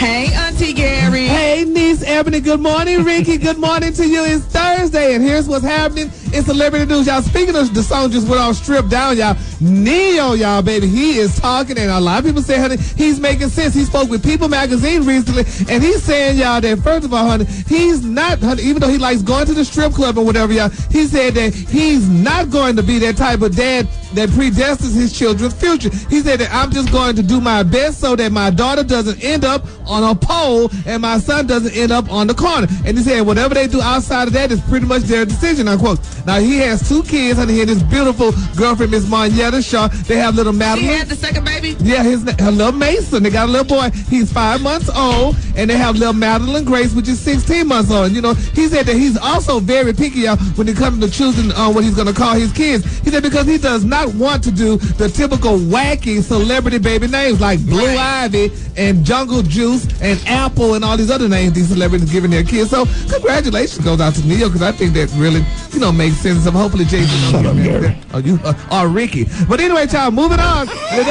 Hey, Auntie Gary. Hey, niece Ebony. Good morning, Ricky. Good morning to you. It's Thursday, and here's what's happening in celebrity news. Y'all, speaking of the song just went on stripped down, y'all. Neo, y'all, baby, he is talking, and a lot of people say, honey, he's making sense. He spoke with People Magazine recently, and he's saying, y'all, that first of all, honey, he's not, honey, even though he likes going to the strip club or whatever, y'all, he said that he's not going to be that type of dad that predestines his children's future. He said that I'm just going to do my best so that my daughter doesn't end up on a pole and my son doesn't end up on the corner. And he said whatever they do outside of that is pretty much their decision, unquote. Now, he has 2 kids, honey, and his beautiful girlfriend, Miss Monietta Shaw. They have little Madeline. She had the second baby? Yeah, her little Mason. They got a little boy. He's 5 months old, and they have little Madeline Grace, which is 16 months old. You know, he said that he's also very picky, y'all, when it comes to choosing what he's going to call his kids. He said because he does not want to do the typical wacky celebrity baby names like Blue Ivy and Jungle Juice and Apple and all these other names these celebrities giving their kids. So congratulations goes out to Neo, because I think that really, you know, makes sense. So hopefully Jason don't get that. Or Ricky. But anyway, child, moving on.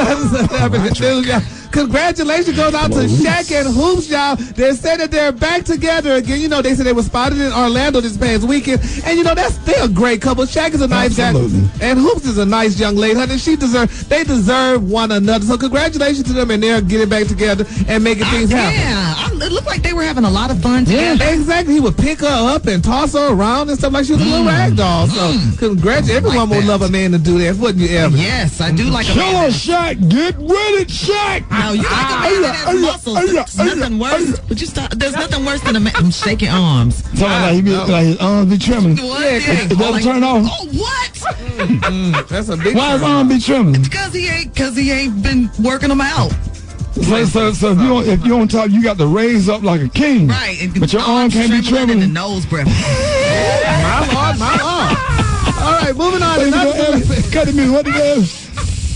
Congratulations goes out to Shaq and Hoops, y'all. They said that they're back together again. You know, they said they were spotted in Orlando this past weekend. And, you know, they're a great couple. Shaq is a nice guy. And Hoops is a nice young lady, honey. They deserve one another. So congratulations to them, and they're getting back together and making things happen. Yeah, it looked like they were having a lot of fun together. Yeah, exactly. He would pick her up and toss her around and stuff like she was a little rag doll. So congratulations. Everyone would love a man to do that, wouldn't you, Evan? Yes, I do like a man. Kill her, Shaq. Get with it, Shaq. No, you like a man that has muscles. There's nothing worse. Would you stop? There's nothing worse than a man. I'm shaking arms. Like his arms be trembling. It doesn't turn off. Oh, what? That's a big. Why his arm be trembling? Because he ain't been working them out. So if you don't talk, you got to raise up like a king. Right. But your arm can't be trembling. And the nose breath. My Lord, my Lord. All right, moving on. Cut him in. What it is?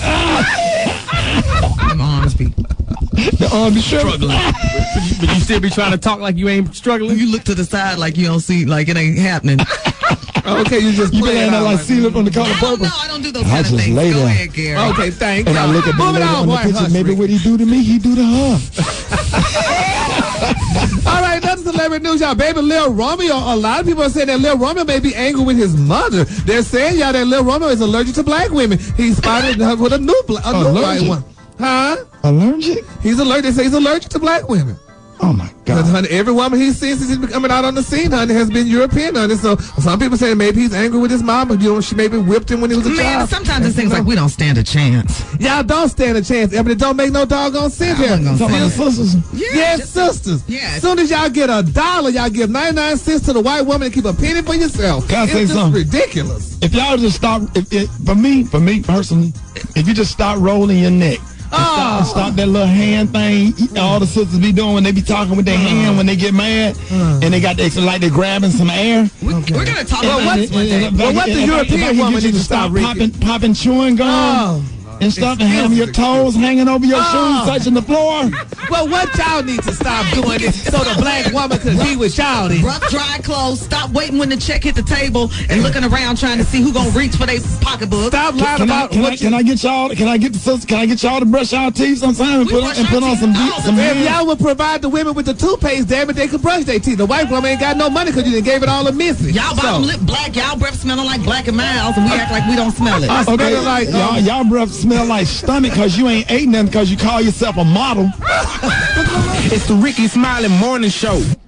My arms be. The arm be struggling. But you still be trying to talk like you ain't struggling? You look to the side like you don't see, like it ain't happening. Okay, you been laying there like seal up on the color purple. No, I don't do those kind of things. Go ahead, Gary. Okay, thanks. And I look at the lady on the picture. Maybe what he do to me, he do to her. All right, another celebrity news, y'all. Baby Lil Romeo. A lot of people are saying that Lil Romeo may be angry with his mother. They're saying, y'all, that Lil Romeo is allergic to black women. He spotted her with a new white one. Huh? Allergic? He's allergic. They say he's allergic to black women. Oh, my God. Honey, every woman he sees since he's coming out on the scene, honey, has been European, honey. So some people say maybe he's angry with his mom, but, you know, she maybe whipped him when he was a child. Sometimes it seems like we don't stand a chance. Y'all don't stand a chance. But it don't make no doggone sense here. Sisters. Yes, sisters. Yeah. As soon as y'all get $1, y'all give 99 cents to the white woman and keep a penny for yourself. Can I say something? It's ridiculous. If y'all just stop, for me personally, if you just stop rolling your neck, and stop that little hand thing all the sisters be doing when they be talking with their hand when they get mad, and they got like they're grabbing some air. We're going to talk about this one day. Well, what the European woman needs to stop popping chewing gum and stuff, and having your toes hanging over your shoes touching the floor. Well, what y'all need to stop doing this so the black woman could be with y'all then? Rough, dry clothes. Stop waiting when the check hit the table and looking around trying to see who gonna reach for their pocketbook. Stop lying about what can I get y'all to brush y'all teeth sometime and put on some if y'all would provide the women with the toothpaste, damn it, they could brush their teeth. The white woman ain't got no money because you done gave it all to Missy. Y'all bottom lip black, y'all breath smelling like Black and Miles, and we act like we don't smell it. Okay, like y'all breath smell like stomach because you ain't ate nothing because you call yourself a model. It's the Ricky Smiley Morning Show.